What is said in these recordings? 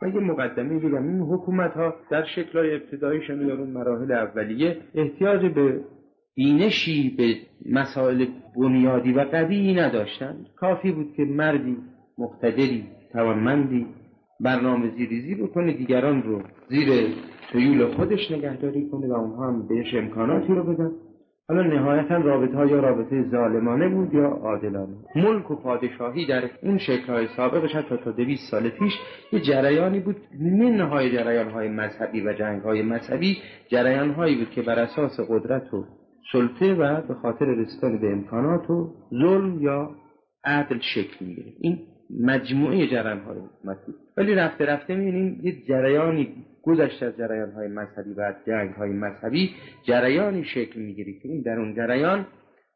و یه مقدمه بگم، این حکومت‌ها در شکل‌های ابتداییشون یا اون مراحل اولیه احتیاج به بینشی به مسائل بنیادی و قوی نداشتند. کافی بود که مردی مقتدری توانمندی برنامه‌ریزی ریزی بکنه، دیگران رو زیر سیول خودش نگهداری کنه و اونها هم بهش امکاناتی رو بدن. حالا نهایتا رابطه‌ها یا رابطه ظالمانه بود یا عادلانه. ملک و پادشاهی در اون شکل‌های سابقش حتی تا 200 سال پیش یه جریانی بود، منهای جریان‌های مذهبی و جنگ‌های مذهبی، جریان‌هایی بود که بر اساس قدرت و سلطه و به خاطر رسیدن به امکانات و ظلم یا عدل شکل می‌گرفت. این مجموعه جریان‌های حکومتی. ولی رفته رفته می‌بینیم یه جریانی گذشته از جریان‌های مذهبی و جنگ‌های مذهبی جریانی شکل می‌گیره که این در اون جریان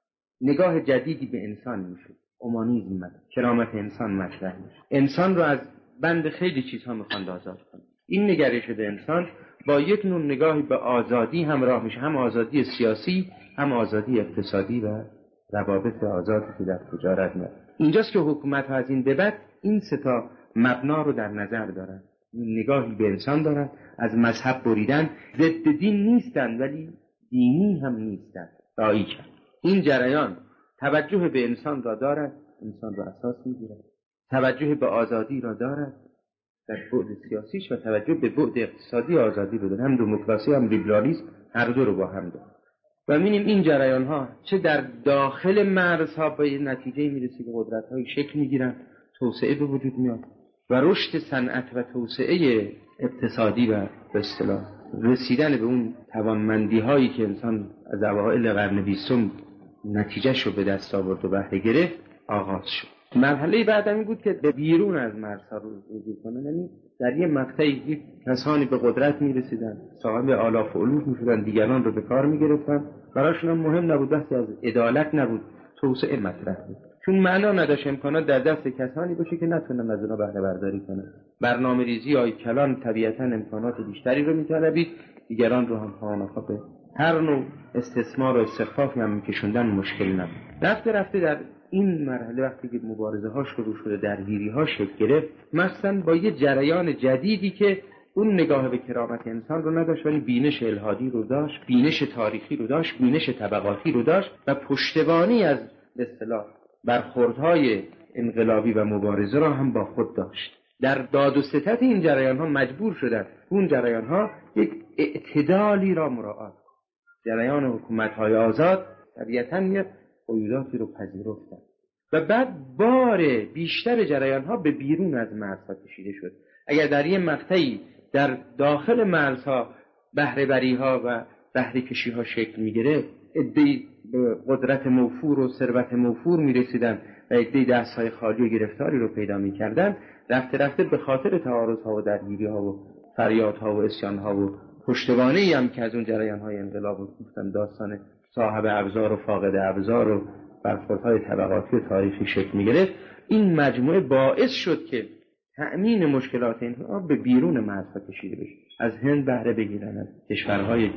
نگاه جدیدی به انسان میشه، اومانیسم، کرامت انسان مطرح میشه. انسان رو از بند خیلی چیزها می‌خواد آزاد کنه. این نگرش به انسان با یک نوع نگاهی به آزادی همراه میشه، هم آزادی سیاسی، هم آزادی اقتصادی و روابط آزادی که در تجارت میاد. اینجاست که حکومت‌ها از این به بعد این سه تا مبنا رو در نظر دارن. نگاهی به انسان دارن، از مذهب بریدن، ضد دین نیستن ولی دینی هم نیستن. دایی کرد. این جریان توجه به انسان را دارد، انسان را اساس می‌گیرد. توجه به آزادی را دارد در بعد سیاسیش و توجه به بعد اقتصادی آزادی رو دارد. هم دموکراسی هم لیبرالیسم هر دو رو با هم دارد. و می‌بینیم این جریان‌ها چه در داخل مرزها به نتیجه می‌رسه که قدرت‌های شکل می‌گیرن، توسعه به وجود میاد و رشد صنعت و توسعه اقتصادی و به اصطلاح رسیدن به اون توانمندی‌هایی که انسان از اوایل قرن 20 نتیجه‌ش رو به دست آورد و بهره گرفت آغاز شد. مرحله بعد این بود که به بیرون از مرزها رو رجوع کنن، یعنی در یه مقطعی کسانی به قدرت می‌رسیدن، صاحب آلاف و الوف می‌شدن، دیگران رو به کار می‌گرفتن، براشون هم مهم نبود، بحثی از عدالت نبود، توسعه مطرح بود. چون معنا نداشت امکانات در دست کسانی باشه که نتونن از اونها بهره برداری کنن. برنامه‌ریزی یا کلان طبیعتاً امکانات بیشتری رو می‌طلبید، دیگران رو هم خواهان به هر نوع استثمار و استخفافی هم می‌کشوندن مشکل نبود. رفته رفته در این مرحله وقتی که مبارزه ها شروع شده، درگیری ها شکل گرفت، مثلا با یه جریان جدیدی که اون نگاه به کرامت انسان رو نداشت ولی بینش الحادی رو داشت، بینش تاریخی رو داشت، بینش طبقاتی رو داشت و پشتیبانی از به اصطلاح برخوردهای انقلابی و مبارزه را هم با خود داشت. در داد و ستد این جریان ها مجبور شدن اون جریان ها یک اعتدالی را مراعات. جریان حکومت های آزاد طبیعتاً یک قیوداتی رو پذیرفتن و بعد بار بیشتر جریان ها به بیرون از مرزها کشیده شد. اگر در یه مقطعی در داخل مرزها بهره بری ها و بهره کشی ها شکل می گرفت، عده‌ای به قدرت موفور و ثروت موفور می رسیدن و عده‌ای دستهای خالی و گرفتاری رو پیدا می کردن، رفته رفته به خاطر تعارض ها و درگیری ها و فریاد ها و اسیان ها و پشتوانه‌ای هم که از اون جریان های انقلاب گفتن داستان صاحب ابزار و فاقد ابزار و برخوردهای طبقاتی و تاریخی شکل می‌گرفت، این مجموعه باعث شد که تأمین مشکلات اینها به بیرون مرزها کشیده بشه. از هند بهره بگیرن، از کشورهای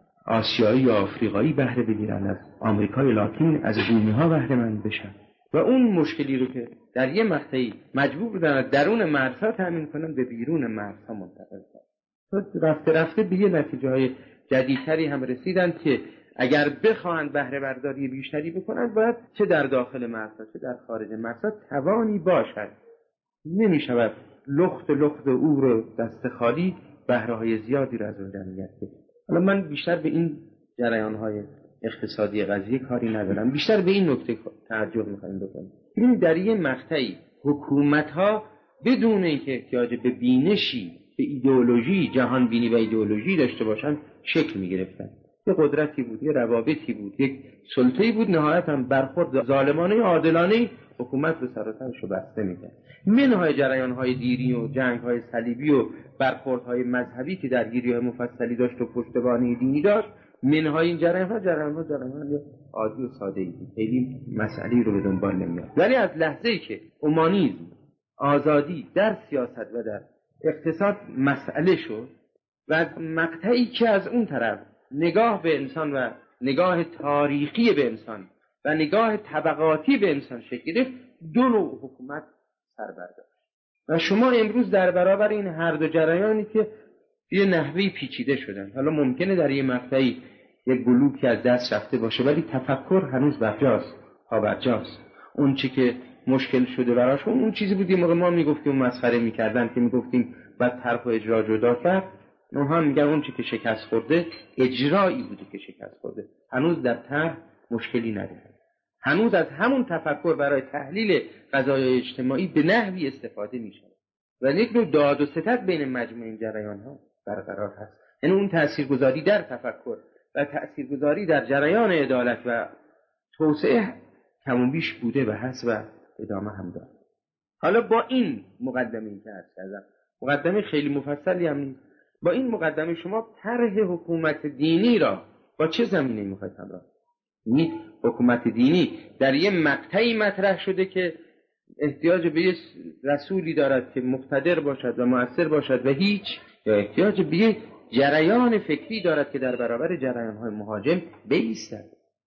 آسیایی یا آفریقایی بهره بگیرن، از آمریکای لاتین، از بومی‌ها بهره مند بشن و اون مشکلی رو که در یه مقطعی مجبور بودن درون مرزها تأمین کنن به بیرون مرزها منتقل کردن. رفته رفته به یه نتیجه‌های جدیدتری هم رسیدن که اگر بخواهند بهره برداری بیشتری بکنند باید چه در داخل مرزها چه در خارج مرزها توانی باشد. نمی شود لخت او رو دست خالی بهره‌های زیادی را از اون جمعیت بده. حالا من بیشتر به این جریان‌های اقتصادی قضیه کاری ندارم، بیشتر به این نکته توجه می‌خوایم بکنیم. این در یه مقطعی حکومت‌ها بدون اینکه احتیاج به بینشی، به ایدئولوژی، جهان بینی و ایدئولوژی داشته باشند شکل می‌گرفتند. یه قدرتی بود، یه روابطی بود، یک سلطه‌ای بود، نهایت هم برخورد ظالمانه و عادلانه حکومت به سر و سرش رو بسته می‌کرد. منهای جریان‌های دینی و جنگ‌های صلیبی و برخوردهای مذهبی که درگیری‌های مفصلی داشت و پشتوانه دینی داشت، منهای این جریان‌ها عادی و ساده‌ای بود، خیلی مسئله‌ای رو به دنبال نمی‌آورد. ولی از لحظه‌ای که اومانیسم، آزادی در سیاست و در اقتصاد مسئله شد و از مقطعی که از اون طرف نگاه به انسان و نگاه تاریخی به انسان و نگاه طبقاتی به انسان شکل گرفت، دو نوع حکومت سر برداشت و شما امروز در برابر این هر دو جریانی که یه نحوی پیچیده شدن، حالا ممکنه در یه مقطعی یک بلوکی از دست رفته باشه ولی تفکر هنوز برجاست، پابرجاست. اون چی که مشکل شده براشون اون چیزی بود که موقع ما میگفتیم مسخره میکردن که میگفتیم بعد طرح و اجرا جدا کرد، اونها میگن اون چی که شکست خورده اجرایی بوده که شکست خورده، هنوز در طرح مشکلی نداره، هنوز از همون تفکر برای تحلیل قضایای اجتماعی به نحوی استفاده میشه و یک نوع داد و ستد بین مجموع این جریان ها برقرار هست. یعنی اون تاثیرگذاری در تفکر و تاثیرگذاری در جریان عدالت و توسعه کم و بیش بوده و هست و ادامه هم داره. حالا با این مقدمه‌ای که عرض کردم، مقدمه خیلی مفصلی هم نیست، با این مقدمه شما طرح حکومت دینی را با چه زمینه‌ای می‌خواید همراه کنید؟ حکومت دینی در یه مقطعی مطرح شده که احتیاج به یه رسولی دارد که مقتدر باشد و مؤثر باشد و هیچ، یا احتیاج به یه جریان فکری دارد که در برابر جریان‌های مهاجم بایستد،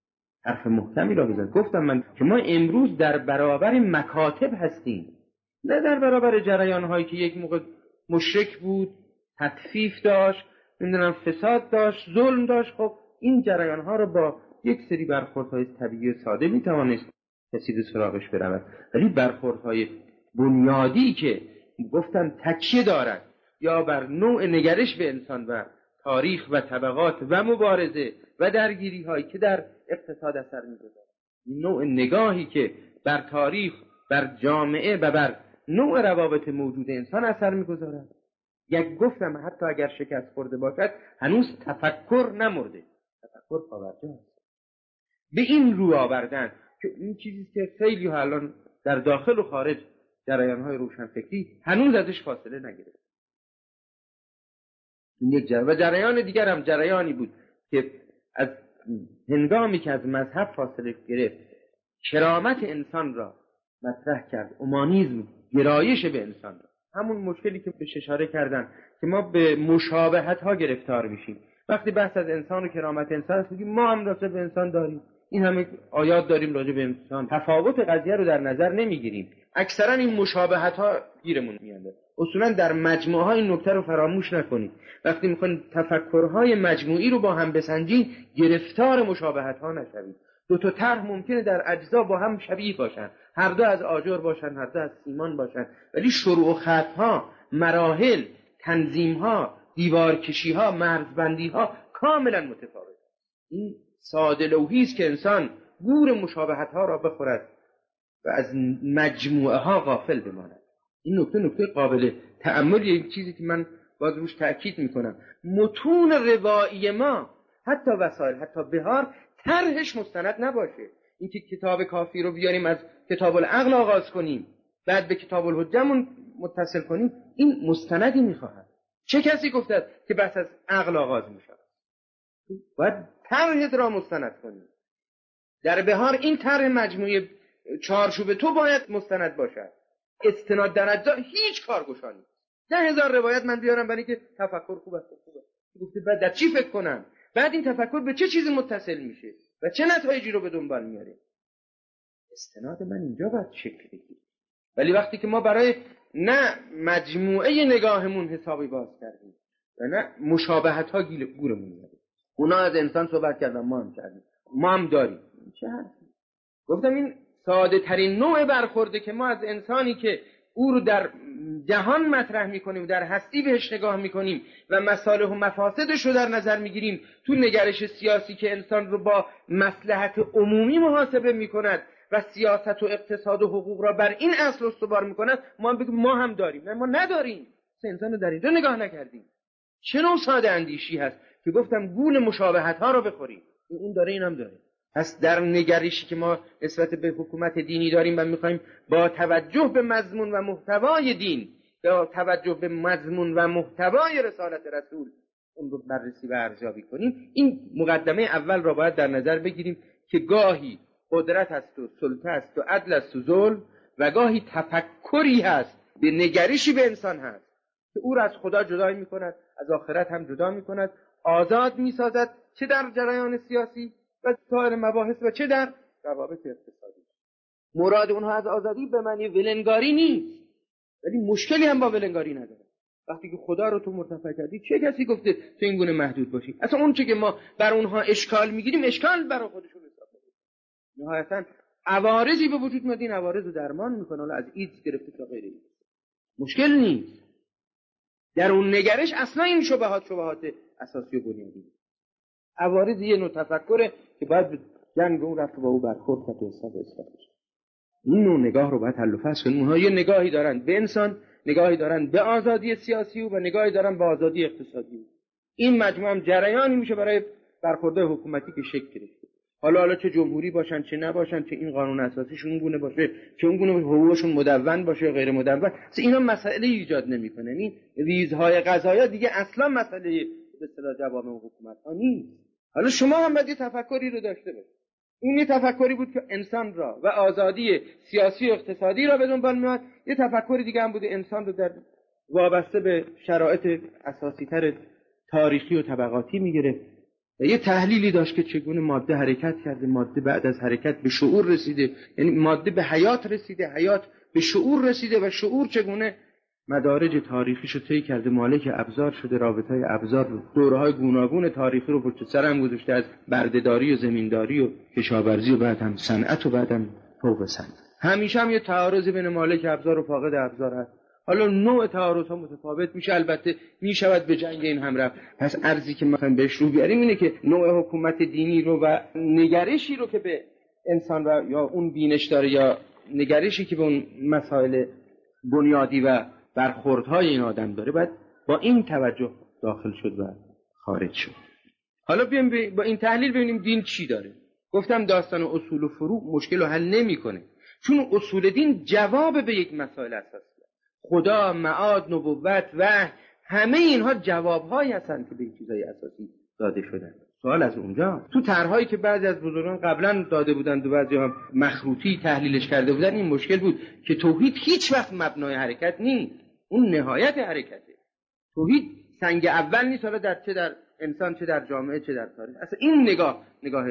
حرف محکمی را بزن. گفتم من که ما امروز در برابر مکاتب هستیم، نه در برابر جریان‌هایی که یک موقع مشرک بود، تطفیف داشت، نمیدونم فساد داشت، ظلم داشت. خب این جریان‌ها رو با یک سری برخوردهای طبیعی و ساده میتوانست کسی به سراغش برود، ولی برخوردهای بنیادی که گفتن تکیه دارد یا بر نوع نگرش به انسان و تاریخ و طبقات و مبارزه و درگیری هایی که در اقتصاد اثر می‌گذارد، این نوع نگاهی که بر تاریخ، بر جامعه و بر نوع روابط موجود انسان اثر می‌گذارد، یک گفتم حتی اگر شکست خورده باشد هنوز تفکر نمرده، تفکر پابرجاست. به این رو آوردن که این چیزی که خیلی الان در داخل و خارج جریان‌های روشنفکری هنوز ازش فاصله نگرفت. این یک و جریان دیگر هم جریانی بود که از هنگامی که از مذهب فاصله گرفت کرامت انسان را مطرح کرد، اومانیسم، گرایش به انسان را. همون مشکلی که بهش اشاره کردن که ما به مشابهت ها گرفتار میشیم. وقتی بحث از انسان و کرامت انسان است میگیم ما هم راجع به انسان داریم، این همه آیات داریم راجع به انسان، تفاوت قضیه رو در نظر نمیگیریم. اکثرا این مشابهت ها گیرمون میاد. اصولا در مجموعه ها این نکته رو فراموش نکنید، وقتی میخواین تفکرهای مجموعی رو با هم بسنجین گرفتار مشابهت ها نشوید. دو تا طرح ممکنه در اجزا با هم شبیه باشن، هر دو از آجر باشن، هر دو از سیمان باشن، ولی شروع و خطها، مراحل، تنظیمها، دیوارکشیها، مرزبندیها کاملا متفاوت. این ساده لوحی است که انسان گور مشابهت ها را بخورد و از مجموعه ها غافل بماند. این نکته قابل تأمل، یک چیزی که من باز روش تأکید میکنم، متون روایی ما حتی وسایل، حتی بهار، طرحش مستند نباشه. این که کتاب کافی رو بیاریم از کتاب العقل آغاز کنیم بعد به کتاب الحجه متصل کنیم، این مستندی میخواهد. چه کسی گفته که بس از عقل آغاز میشه؟ باید طرحت را مستند کنیم. در بهار این طرح مجموعه چارچوب تو باید مستند باشد. استناد در اجزا هیچ کارگشا نیست. 10,000 روایت من بیارم برای که تفکر خوبه. گفته بعد در چی فکر کنم؟ بعد این تفکر به چه چیزی متصل میشه و چه نتایجی رو به دنبال میاره؟ استناد من اینجا باید شکل بگیره. ولی وقتی که ما برای نه مجموعه نگاهمون حسابی باز کردیم و نه مشابهت ها گورمون میاره، اونا از انسان صحبت کردن، ما هم کردیم، ما هم داریم. چه حرفی؟ گفتم این ساده ترین نوع برخورده که ما از انسانی که او رو در جهان مطرح میکنیم، در هستی بهش نگاه میکنیم و مصالح و مفاسدش رو در نظر میگیریم، تو نگرش سیاسی که انسان رو با مصلحت عمومی محاسبه میکند و سیاست و اقتصاد و حقوق را بر این اصل استوار میکند، ما هم بگیم ما هم داریم. نه، ما نداریم. انسان رو در اینجا نگاه نکردیم. چه نوع ساده اندیشی هست که گفتم گول مشابهت ها رو بخوریم، اون داره این هم داره. پس در نگرشی که ما نسبت به حکومت دینی داریم و میخوایم با توجه به مضمون و محتوای دین، با توجه به مضمون و محتوای رسالت رسول اون رو بررسی و ارزیابی کنیم، این مقدمه اول را باید در نظر بگیریم که گاهی قدرت است و سلطه است و عدل است و ظلم، و گاهی تفکری هست به نگرشی به انسان هست که او را از خدا جدا میکند، از آخرت هم جدا میکند، آزاد میسازد، چه در جریان سیاسی و سایر مباحث و چه در روابط اقتصادی. مراد اونها از آزادی به معنی ولنگاری نیست، ولی مشکلی هم با ولنگاری نداره. وقتی که خدا رو تو مرتفع کردی، چه کسی گفته تو این گونه محدود باشی؟ اصلا اون چه که ما بر اونها اشکال میگیریم، اشکال برای خودشون حساب میکنن. نهایتا عوارضی به وجود میاد، این عوارض رو درمان میکنه، حالا از ایدز گرفته تا غیر ایدز. مشکل نیست. در اون نگرش اصلا این شبهات اساسی و بنیادی. عوارض یه نوع تفکره که باید به جنگ اون رفت و با او برخورد کرد و حساب بشه. این نوع نگاه رو باید حل و فصل کنیم. اونها یه نگاهی دارن به انسان، نگاهی دارن به آزادی سیاسی و نگاهی دارن به آزادی اقتصادی. این مجموعه هم جریانی میشه برای برخورد حکومتی که شکل گرفته. حالا چه جمهوری باشن چه نباشن، چه این قانون اساسیشون اون گونه باشه، چه اون گونه حقوقشون مدون باشه غیر مدون، اینا مسئله ایجاد نمیکنه. این ریزهای قضایا دیگه اصلا مسئله به اصطلاح جوامع حکومت ها نیست. حالا شما هم باید تفکری رو داشته باشید. این یه تفکری بود که انسان را و آزادی سیاسی و اقتصادی را به دنبال میاد. یه تفکری دیگه هم بود انسان رو در وابسته به شرایط اساسی تر تاریخی و طبقاتی میگیره. و یه تحلیلی داشت که چگونه ماده حرکت کرده، ماده بعد از حرکت به شعور رسیده، یعنی ماده به حیات رسیده، حیات به شعور رسیده و شعور چگونه مدارج تاریخیشو طی کرده، مالک ابزار شده، رابطه‌های ابزار رو، دوره‌های گوناگون تاریخی رو پشت سر هم گذاشته، از بردهداری و زمینداری و کشاورزی و بعد هم صنعت و بعد هم فوق صنعت. همیشه هم یه تعارض بین مالک ابزار و فاقد ابزار هست. حالا نوع تعارض‌ها متفاوت میشه، البته میشود به جنگ این هم رفت. پس ارزی که مثلا بهش رو بیاریم اینه که نوع حکومت دینی رو و نگرشی رو که به انسان و یا اون بینش داره یا نگرشی که به اون مسائل بنیادی و برخوردهای این آدم داره، باید با این توجه داخل شد و خارج شد. حالا بیایم با این تحلیل ببینیم دین چی داره. گفتم داستان اصول و فروع مشکل رو حل نمیکنه، چون اصول دین جواب به یک مسائل اساسیه. خدا، معاد، نبوت، وحی، همه اینها جوابهایی هستند که به چیزهای اساسی داده شدن. سوال از اونجا. تو طرحهایی که بعضی از بزرگان قبلا داده بودند و بعضی هم مخروطی تحلیلش کرده بودن، این مشکل بود که توحید هیچ وقت مبنای حرکت نیست، اون نهایت حرکته. توحید سنگ اول نیست، حالا چه در انسان، چه در جامعه، چه در تاریخ. اصلا این نگاه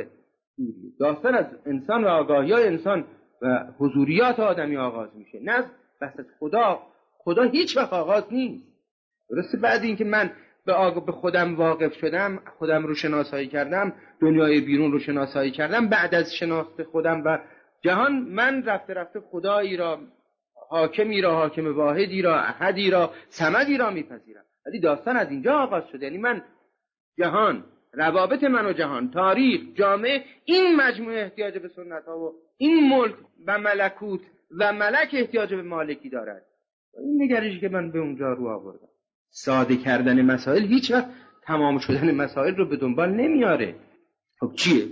داستان از انسان و آگاهی‌های انسان و حضوریات آدمی آغاز میشه، نه از بحث خدا هیچ وقت آغاز نیست. درسته بعد این که من به خودم واقف شدم، خودم رو شناسایی کردم، دنیای بیرون رو شناسایی کردم، بعد از شناخت خودم و جهان، من رفته رفته خدایی را، حاکمی را، حاکم واحدی را، احدی را، صمدی را میپذیرم. ولی داستان از اینجا آغاز شده. یعنی من جهان، روابط من و جهان، تاریخ، جامعه، این مجموعه احتیاج به سنت ها و این ملک و ملکوت و ملک احتیاج به مالکی دارد. این نگرشی که من به اونجا رو آوردم. ساده کردن مسائل هیچ وقت تمام شدن مسائل رو به دنبال نمیاره. خب چیه؟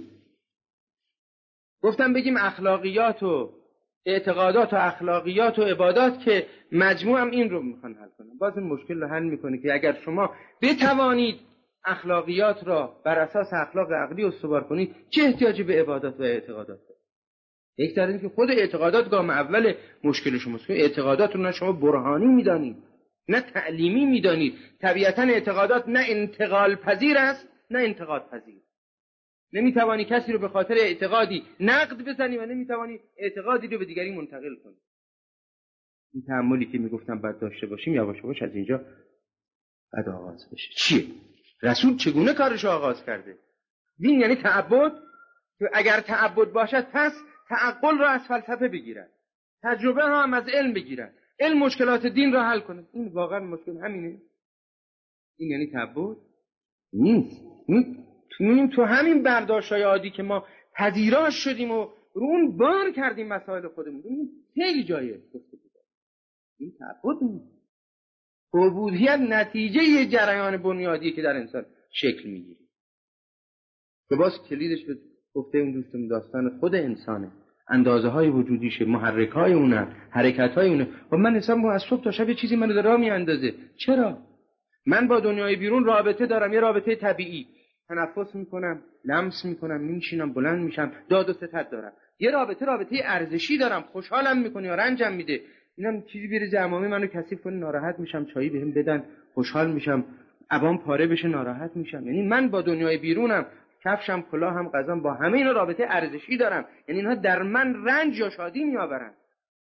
گفتم بگیم اخلاقیات و اعتقادات و اخلاقیات و عبادات که مجموعم این رو میخوان حل کنن. باز این مشکل رو حل میکنه که اگر شما بتوانید اخلاقیات را بر اساس اخلاق عقلی استوار کنید، چه احتیاجی به عبادات و اعتقادات دارید؟ یک در این که خود اعتقادات گام اول مشکل شماست. اعتقادات رو نه شما برهانی میدانید نه تعلیمی میدانید. طبیعتا اعتقادات نه انتقال پذیر است نه انتقاد پذیر. نمیتوانی کسی رو به خاطر اعتقادی نقد بزنی و نمیتوانی اعتقادی رو به دیگری منتقل کنی. این تأملی که میگفتم باید داشته باشیم یواش یواش از اینجا بعد آغاز بشه. چیه؟ رسول چگونه کارش آغاز کرده؟ دین یعنی تعبد، که اگر تعبد باشد پس تعقل را از فلسفه بگیرد، تجربه را هم از علم بگیرد، علم مشکلات دین را حل کنه. این واقعا مشکل همینه؟ این یعنی تعبد؟ نیست. تو همین برداشت‌های عادی که ما پذیراش شدیم و رو اون بار کردیم مسائل خودمون، این خیلی جایه گفته بود. این تعبد نیست. عبودیت نتیجه یه جریان بنیادی که در انسان شکل میگیره. که باز کلیدش به گفته اون دوستم داستان خود انسانه، اندازه های وجودیشه، محرک های اونه، حرکت های اونه. و من حساب از صبح تا شب یه چیزی منو داره میاندازه. چرا؟ من با دنیای بیرون رابطه دارم، یه رابطه طبیعی، تنفس میکنم، لمس میکنم، میشینم، بلند میشم، داد و ستد دارم. یه رابطه ارزشی دارم، خوشحالم میکنه یا رنجم میده. اینم چیزی بریزه عمامی منو کثیف کنه، ناراحت میشم، چایی بهم بدن خوشحال میشم، عبام پاره بشه ناراحت میشم. یعنی من با دنیای بیرونم، کفشم، کلاهم، غذام، با همه اینا رابطه ارزشی دارم. یعنی اینها در من رنج یا شادی میآورن.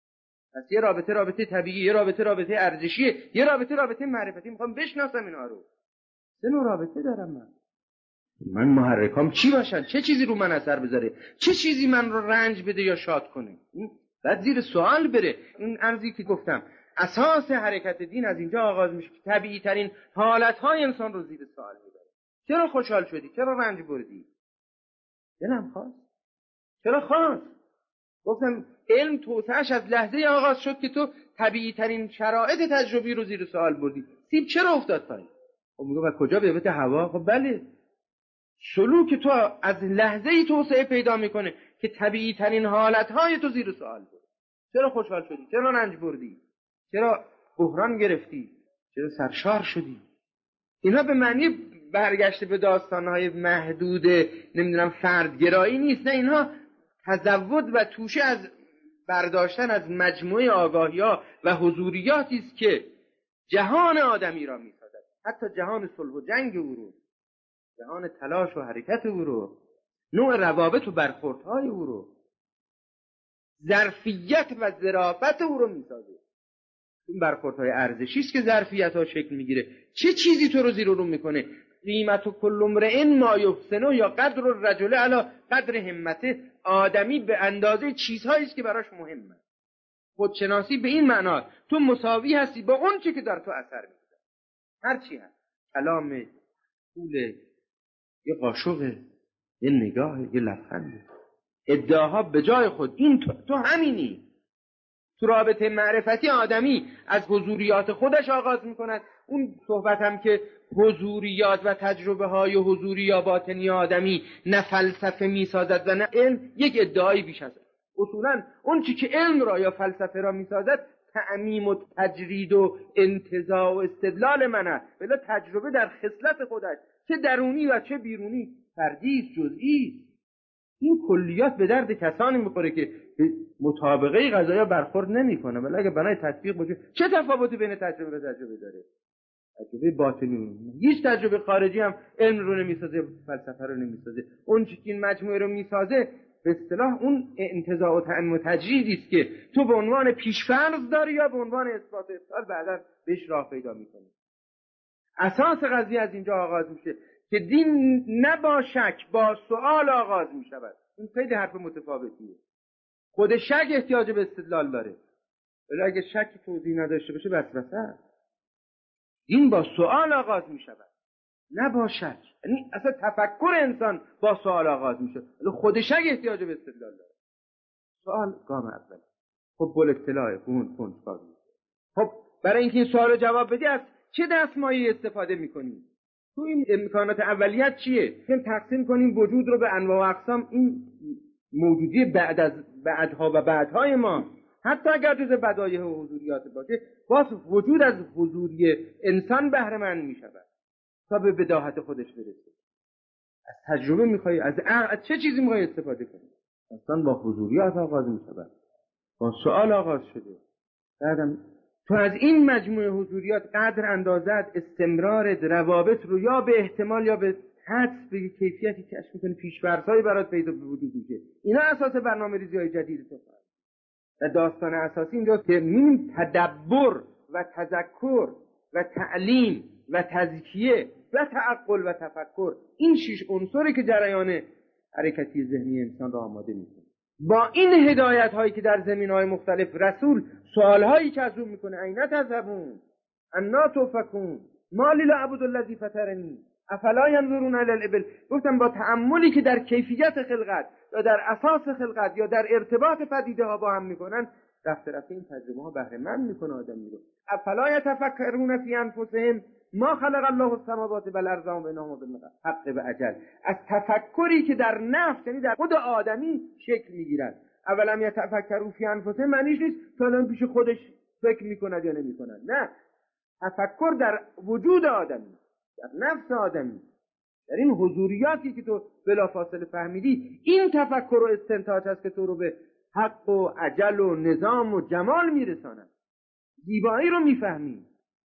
پس یه رابطه طبیعی، یه رابطه ارزشی، یه رابطه معرفتی. میخوام بشناسم اینها رو. سه نوع رابطه دارم من محرکام چی باشن؟ چه چیزی رو من اثر بذاره؟ چه چیزی من رو رنج بده یا شاد کنه؟ این بعد زیر سوال بره. این ارزی که گفتم اساس حرکت دین از اینجا آغاز میشه که طبیعی ترین حالتهای انسان رو زیر سوال میبره. چرا خوشحال شدی؟ چرا رنج بردی؟ دلم خواست. چرا خواست؟ گفتم علم توسعه‌اش از لحظه آغاز شد که تو طبیعی ترین شرایط تجربی رو زیر سوال بردی. سیب چرا افتاد پایین؟ خب میگه و کجا؟ به بیت هوا. خب بله، سلوک تو از لحظه ای توسعه پیدا میکنه که طبیعی ترین حالتهای تو زیر سوال برد. چرا خوشحال شدی؟ چرا رنج بردی؟ چرا بحران گرفتی؟ چرا سرشار شدی؟ اینا به معنی برگشته به داستانهای محدود نمیدونم فردگرایی نیست. نه، اینها تزود و توشه از برداشتن از مجموعه آگاهی‌ها و حضوریاتی است که جهان آدمی را میسازد. حتی جهان صلح و جنگ او رو، جهان تلاش و حرکت او رو، نوع روابط و برخوردهای او رو، ظرفیت و ظرافت او رو میسازه. این برخوردهای ارزشی است که ظرفیت ها شکل میگیره. چه چیزی تو رو زیر و رو میکنه؟ قیمت و کل امرئ ما یحسنه، یا قدر الرجل علی قدر همته. آدمی به اندازه چیزهایی است که براش مهمه. خودشناسی به این معنا تو مساوی هستی با اون چی که در تو اثر میگذاره. هر چی هست، کلام، پول، یه قاشق، یه نگاه، یه لبخند، ادعاها به جای خود. این تو همینی. تو رابطه معرفتی آدمی از حضوریات خودش آغاز میکند. اون صحبت هم که حضوریات و تجربه های حضوری یا باطنی آدمی نه فلسفه میسازد و نه علم، یک ادعایی بیش از اصولا اون چی که علم را یا فلسفه را میسازد تعمیم و تجرید و انتزاع و استدلال من است. بلا تجربه در خصلت خودش، چه درونی و چه بیرونی، فردی جزئی. این کلیات به درد کسانی میخوره که مطابقه قضایا برخورد نمیکنه. ولی اگه بنای تطبیق باشه، چه تفاوتی بین تجربه و تجربه داره؟ تجربه باطنی، هیچ تجربه خارجی هم علم رو نمیسازه، فلسفه رو نمیسازه. اون چیزی که این مجموعه رو میسازه به اصطلاح اون انتزاع و تعمیم و تجریدی است که تو به عنوان پیشفرض داری یا به عنوان اثبات افعال بعدا بهش راه پیدا میکنی. اساس قضیه از اینجا آغاز میشه که دین نه با شک، با سؤال آغاز میشود. این خیلی حرف متفاوتیه. خود شک احتیاج به استدلال داره، ولی اگه شکی توضیح نداشته باشه وسوسه است. این با سؤال آغاز میشود، نه با شک. یعنی اصلا تفکر انسان با سؤال آغاز میشه، ولی خود شک احتیاج به استدلال داره. سؤال گام اول. خب بل اطلاع کن خب برای اینکه این سوال رو جواب بدی از چه دستمایه‌ای استفاده میکنی؟ تو این امکانات اولیت چیه؟ میگم تقسیم کنیم وجود رو به انواع و اقسام. این موجودی بعد از بعدها و بعدهای ما، حتی اگر جز بدایع و حضوریات باشه، باز وجود از حضوری انسان بهره مند میشود تا به بداهت خودش برسه. از تجربه میخوای، از چه چیزی میخوای استفاده کنی؟ انسان با حضوریات آغاز میشود، با سؤال آغاز شده. بعدم تو از این مجموعه حضوریات قدر اندازت استمرار روابط رو یا به احتمال یا به حدس به کیفیتی کشف میکنی، پیش‌فرض‌هایی برات پیدا به وجود میشه. اینا اساس برنامه‌ریزی‌های جدید تو خواهد. و داستان اساسی اینجاست که می‌بینیم تدبر و تذکر و تعلیم و تزکیه و تعقل و تفکر، این 6 عنصری که جریان حرکتی ذهنی انسان را آماده می‌کنه. با این هدایت هایی که در زمینهای مختلف رسول سوال هایی که از اون میکنه، اینا تذهبون انا توفکون ما للعبد الذی فطرنی افلا ینظرون الی الابل. گفتم با تأملی که در کیفیت خلقت یا در اساس خلقت یا در ارتباط پدیده ها با هم میکنن، رفته این تجربه ها بهره مند میکنه آدمی رو. افلا یتفکرون فی انفسهم ما خلق الله السماوات والارض و بینهما بالحق و اجل. از تفکری که در نفس، یعنی در خود آدمی شکل میگیرد. اولم یتفکروا فی انفسهم معنیش نیست تا آدم پیش خودش فکر میکند یا نمیکند. نه، تفکر در وجود آدمی، در نفس آدمی، در این حضوریاتی که تو بلافاصله فهمیدی. این تفکر و استنتاج هست که تو رو به حق و اجل و نظام و جمال میرساند. زیبایی رو میفهمی.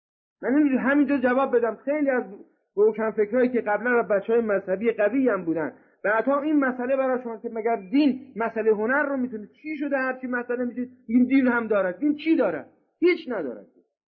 من همینجا جواب بدم. خیلی از روشنفکرایی که قبلا بچهای مذهبی قوی هم بودن بعدا این مسئله برای شما که مگر دین مسئله هنر رو میتونه، چی شده هر چی مسئله میتونه این دین هم دارد؟ دین چی دارد؟ هیچ ندارد.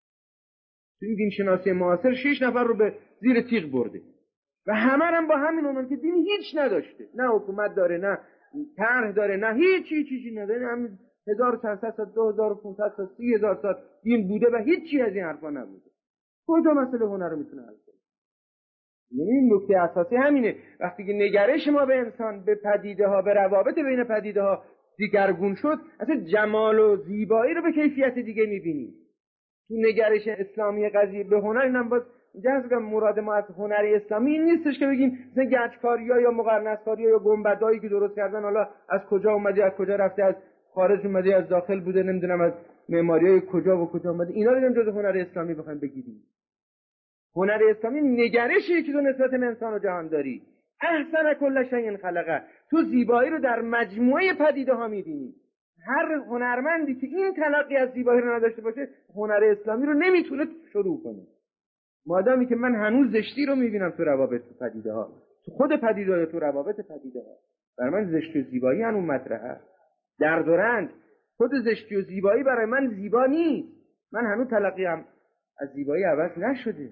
تو این دین شناسی معاصر 6 نفر رو به زیر تیغ برده و همه هم با همین عنوان که دین هیچ نداشته، نه حکومت داره، نه طرح داره، نه هیچی نداره. همین 1400 تا 2500 تا 30000 سال دین بوده و هیچی از این حرفا نبوده. کجا مسئله هنر رو میتونه حل کنه؟ یعنی این نکته اساسی همینه. وقتی که نگرش ما به انسان، به پدیده ها، به روابط بین پدیده ها دیگرگون شد، اصلا جمال و زیبایی رو به کیفیت دیگه میبینیم. تو نگرش اسلامی قضیه به هنر، اینم باز اینجا مراد ما از هنر اسلامی این نیستش که بگیم مثلا گچکاری‌ها یا مقرنس‌کاری‌ها یا گنبدایی که درست کردن حالا از کجا اومده، از کجا رفته، از خارج اومده، از داخل بوده، نمیدونم از معماری‌های کجا و کجا اومده، اینا رو جزء هنر اسلامی بخوایم بگیریم. هنر اسلامی نگرشی که تو نسبت به انسان و جهان داری. احسن کل شیء خلقه، تو زیبایی رو در مجموعه پدیده ها می‌بینی. هر هنرمندی که این تلقی از زیبایی رو نداشته باشه، هنر اسلامی رو نمیتونه شروع کنه. مادامی که من هنوز زشتی رو میبینم تو روابط پدیده ها، تو خود پدیده ها، تو روابط پدیده ها، برای من زشتی و زیبایی هنوز مطرحه. درد و رنج، خود زشتی و زیبایی برای من زیبا نیست. من هنوز تلقیم از زیبایی عوض نشده.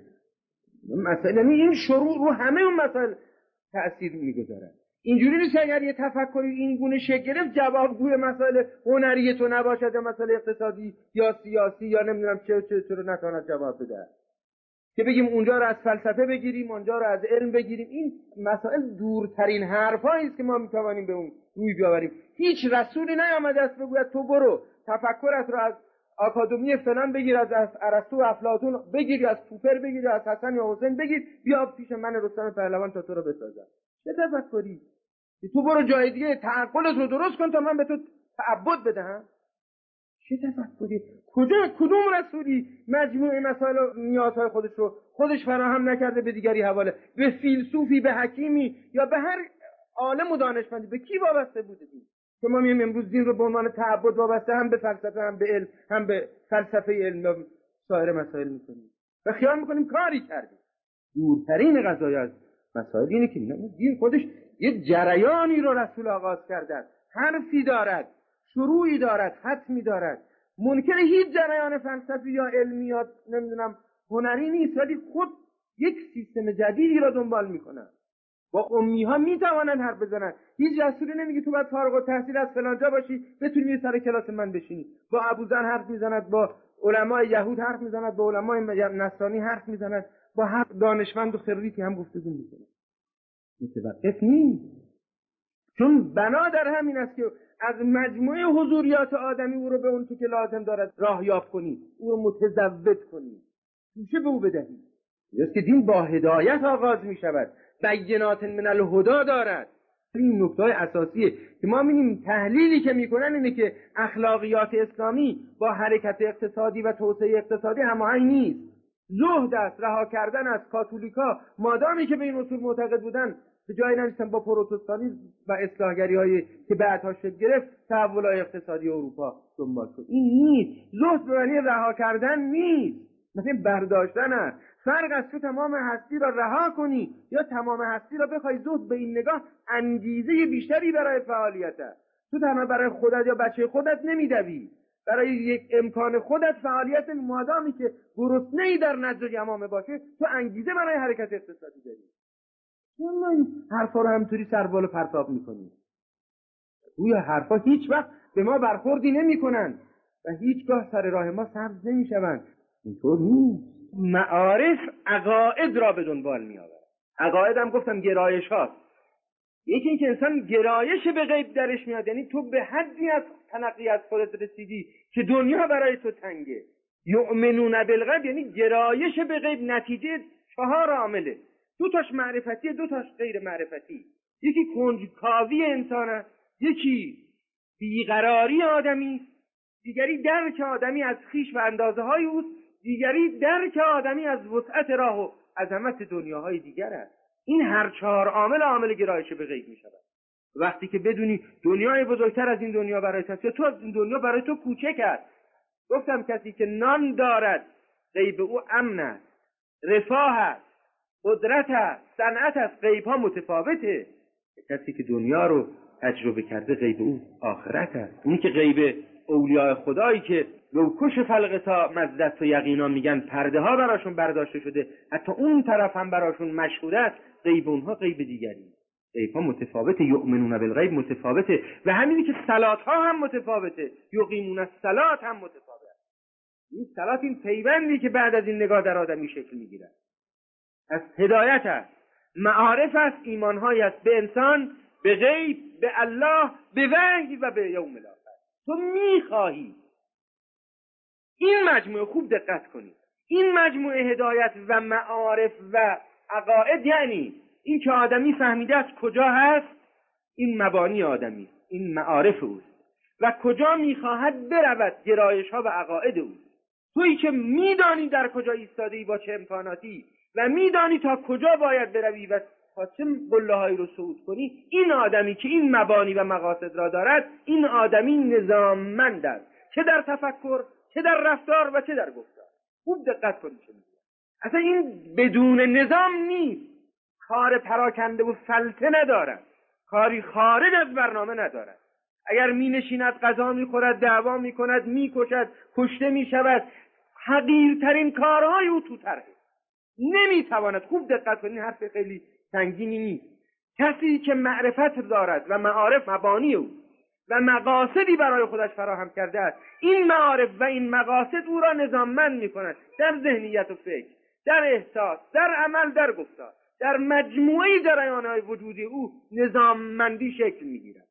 مثلا این شروع رو همه اون مسائل تأثیر میگذاره. اینجوری نیست اگر یه تفکری این گونه شکل گرفت جوابگوی مسائل هنری تو نباشد یا مسائل اقتصادی یا سیاسی یا نمیدونم چه رو نتواند جواب بده، که بگیم اونجا رو از فلسفه بگیریم، اونجا رو از علم بگیریم. این مسائل دورترین حرفایی است که ما میتوانیم به اون روی بیاوریم. هیچ رسولی نیامده است بگوید تو برو تفکرت رو از آکادمی فلان بگیر، از ارسطو و افلاطون بگیر، از پوپر بگیر، از حسن یا حسین بگیر، بیا پیش من رستم پهلوان تا تو رو بسازم. چه تفکری؟ تو برو جای دیگه تعقلت رو درست کن تا من به تو تعبد بدهم. چه تفکری؟ کدوم رسولی مجموعه مسائل و نیازهای خودش فراهم نکرده به دیگری حواله؟ به فیلسوفی، به حکیمی یا به هر عالم و دانشمندی به کی وابسته بوده دین؟ که ما میگیم امروز دین رو به عنوان تعبد وابسته هم به فلسفه، هم به علم، هم به فلسفه علم و سایر مسائل میکنیم و خیال میکنیم کاری کردیم. دورترین قضایا از مسائل اینه که دین خودش یه جریانی رو رسول آغاز کرده، حرفی دارد، شروعی دارد، ختمی دارد. منکر هیچ جریان فلسفی یا علمی یا نمیدونم هنری نیست، ولی خود یک سیستم جدیدی را دنبال میکنن. با امی ها میتوانن حرف بزنن. هیچ رسولی نمیگه تو باید فارغ التحصیل از فلان جا باشی بتونی سر کلاس من بشینی. با ابوذر حرف میزند، با علمای یهود حرف میزند، با علمای نصرانی حرف میزند، با هر دانشمند و خریتی هم گفتگو میکنه. متوقف نیست. چون بنا در همین است که از مجموعه حضوریات آدمی او رو به اون که لازم دارد راهیاب کنی، او رو متزود کنی، توشه به او بدهی. است که دین با هدایت آغاز می شود، بینات من الهدی دارد. این نکته اساسیه که ما می‌بینیم تحلیلی که میکنن اینه که اخلاقیات اسلامی با حرکت اقتصادی و توسعه اقتصادی هماهنگ نیست. زهد است، رها کردن از کاتولیکا، مادامی که به این اصول معتقد بودن به جای نرسیدن با پروتستانیسم و اصلاحگری‌هایی که بعدها شکل گرفت تحولات اقتصادی اروپا دنبال شد. این نیست. زهد به معنی رها کردن نیست، مثلا برداشتن است. فرق از تو تمام هستی را رها کنی یا تمام هستی را بخوای. زهد به این نگاه انگیزه بیشتری برای فعالیت است. تو تنها برای خودت یا بچه خودت نمیدوی، برای یک امکان خودت فعالیت مادامی که گرسنه‌ای در نجع و یمامه باشه تو انگیزه برای حرکت اقتصادی داری. چون این حرفا رو همینطوری سربال و پرتاب میکنی؟ گویا حرفا هیچ وقت به ما برخوردی نمیکنن و هیچگاه سر راه ما سبز نمیشوند. اینطور نیست. معارف عقاید را به دنبال می آورد. عقاید هم گفتم گرایش هاست. یکی این که انسان گرایش به غیب درش میاد، یعنی تو به حدی از تنقی از خودت رسیدی که دنیا برای تو تنگه. یؤمنون بالغیب یعنی گرایش به غیب نتیجه 4 عامله. 2 تاش معرفتی، 2 تاش غیر معرفتی. یکی کنجکاوی انسان است، یکی بیقراری آدمی، دیگری درک آدمی از خویش و اندازه های اوست، دیگری درک آدمی از وسعت راه و عظمت دنیاهای دیگر است. این هر 4 عامل گرایش به غیب می شود. وقتی که بدونی دنیای بزرگتر از این دنیا برای تو است یا تو از این دنیا برای تو کوچک است. گفتم کسی که نان دارد غیب او امن است، رفاه است، قدرت است، صنعت است. غیب ها متفاوته. کسی که دنیا رو تجربه کرده غیب او آخرت است. اونی که غیب اولیاء خدایی که لوکش فلقتا مزدت و یقینا میگن پرده ها براشون برداشته شده، حتی اون طرف هم براشون مشهود است، غیب اونها غیب دیگری، غیب ها متفاوته، یؤمنون بالغیب متفاوته و همینی که صلات ها هم متفاوته، یقیمون الصلات هم متفاوته. این صلات این پیوندی که بعد از این نگاه در آدمی شکل میگیره. از هدایت است، معارف است، ایمانهایی است به انسان، به غیب، به الله، به وحی و به یوم الاخر. تو میخواهی این مجموعه، خوب دقت کنید، این مجموعه هدایت و معارف و عقاید، یعنی این که آدمی فهمیده است کجا هست، این مبانی آدمی، این معارف اوست و کجا میخواهد برود، گرایش ها و عقاید اوست. تویی که میدانی در کجا ایستاده‌ای با چه امکاناتی و میدانی تا کجا باید بروی و تا چه قله‌هایی رو صعود کنی، این آدمی که این مبانی و مقاصد را دارد، این آدمی نظاممند است، چه در تفکر، چه در رفتار و چه در گفتار. خوب دقت کنید چه میگم. اصلا این بدون نظام نیست، کار پراکنده و سلطه ندارد، کاری خارج از برنامه ندارد. اگر می نشیند غذا می خورد، دعوا می کند، می کشد، کشته می شود، حقیرترین کارهای او تو طرحه، نمی تواند. خوب دقت کنید، حرف خیلی سنگینی نیست. کسی که معرفت دارد و معارف مبانی او و مقاصدی برای خودش فراهم کرده است، این معارف و این مقاصد او را نظاممند می کند در ذهنیت و فکر، در احساس، در عمل، در گفتار، در مجموعه جریان‌های وجودی او نظاممندی شکل می گیرد.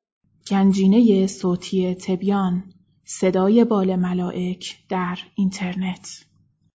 گنجینه صوتی تبیان، صدای بال ملائک در اینترنت.